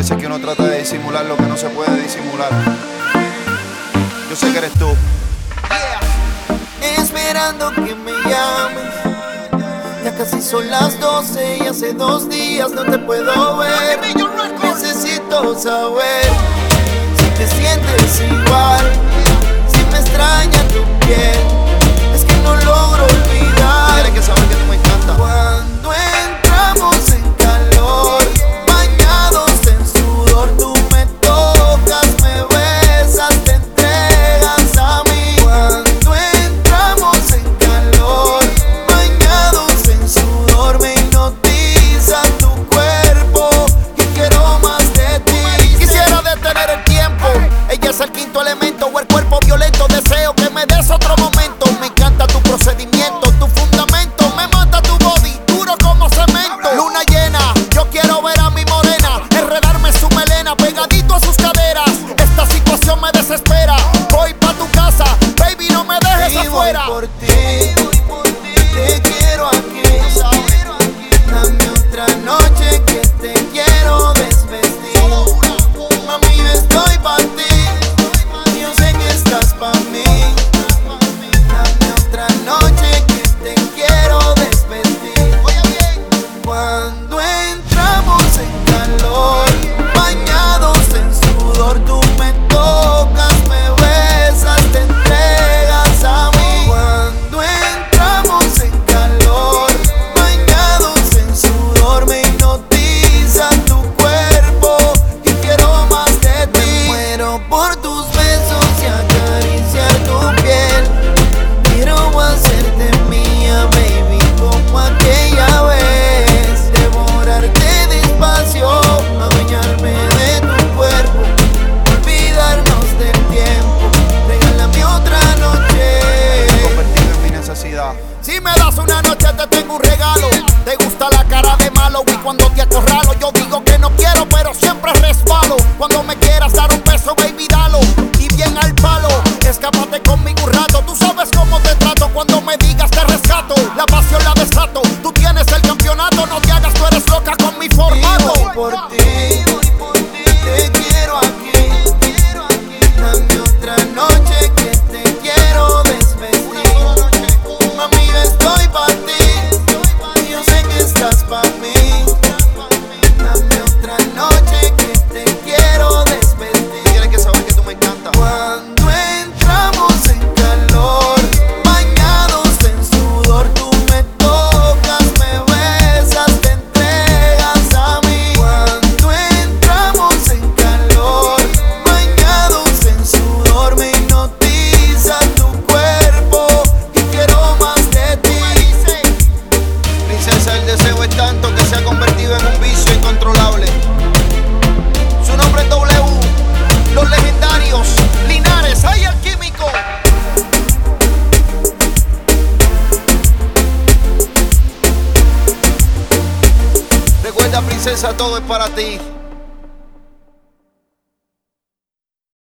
veces que uno trata de disimular lo que no se puede disimular. Yo sé que eres tú. Esperando que me llames. Ya casi son las 12 y hace 2 días no te puedo ver. Necesito saber si te sientes igual, si me extraña tu piel. Es que no logro olvidar. Tienes que saber que tú me encantas. Cuando entramos en calor, bañados en sudor, tú me tocas, me besas, te entregas a mí. Cuando entramos en calor, bañados en sudor, me hipnotiza tu cuerpo y quiero más de ti. Quisiera detener el tiempo, ella es el quinto elemento o el cuerpo violento. Deseo que me des otro momento. Me encanta tu procedimiento, tu fundamento. Me mata tu body, duro como cemento. Luna llena, yo quiero ver a mi morena enredarme su melena, pegadito a sus caderas. Esta situación me desespera. Voy pa' tu casa, baby, no me dejes afuera. Voy por ti, te quiero aquí. Dame otra noche que te quiero desvestir. Mami, yo estoy pa' ti, yo sé que estás pa' mí. Dame otra noche que te quiero desvestir. Cuando entramos en calor, bañados en sudor, tú me tocas, me besas, te entregas a mí. Cuando entramos en calor, bañados en sudor, me hipnotiza tu cuerpo y quiero más de ti. Me muero por tus besos y acariciar tu piel. Quiero hacerte mía, baby, como aquella vez. Devorarte despacio, adueñarme de tu cuerpo, olvidarnos del tiempo. Regálame otra noche. Convertido en mi necesidad. Si me das una noche te tengo un regalo. Te gusta la cara de malo y cuando te acorralo yo digo que no quiero pero siempre resbalo. Cuando me quieras dar un beso, baby, dalo y bien al palo. Escápate conmigo un rato, tú sabes cómo te trato. Cuando me digas te rescato, la pasión la desato. Tú tienes el campeonato, no te hagas, tú eres loca con mi formato. Y voy por ti, te quiero aquí. Dame otra noche que te quiero desvestir. Mami, yo estoy pa' ti, yo sé que estás pa' mí. Dame otra noche que te quiero desvestir. Tienes que saber que tú me encantas. Cuando entramos en calor, bañados en sudor, tú me tocas, me besas, te entregas a mí. Cuando entramos en calor, bañados en sudor, me hipnotiza tu cuerpo y quiero más de ti. Princesa, el deseo es tanto que se ha convertido en un vicio incontrolable. Su nombre es W, los legendarios, Linares, ¡ay, el químico! Recuerda, princesa, todo es para ti.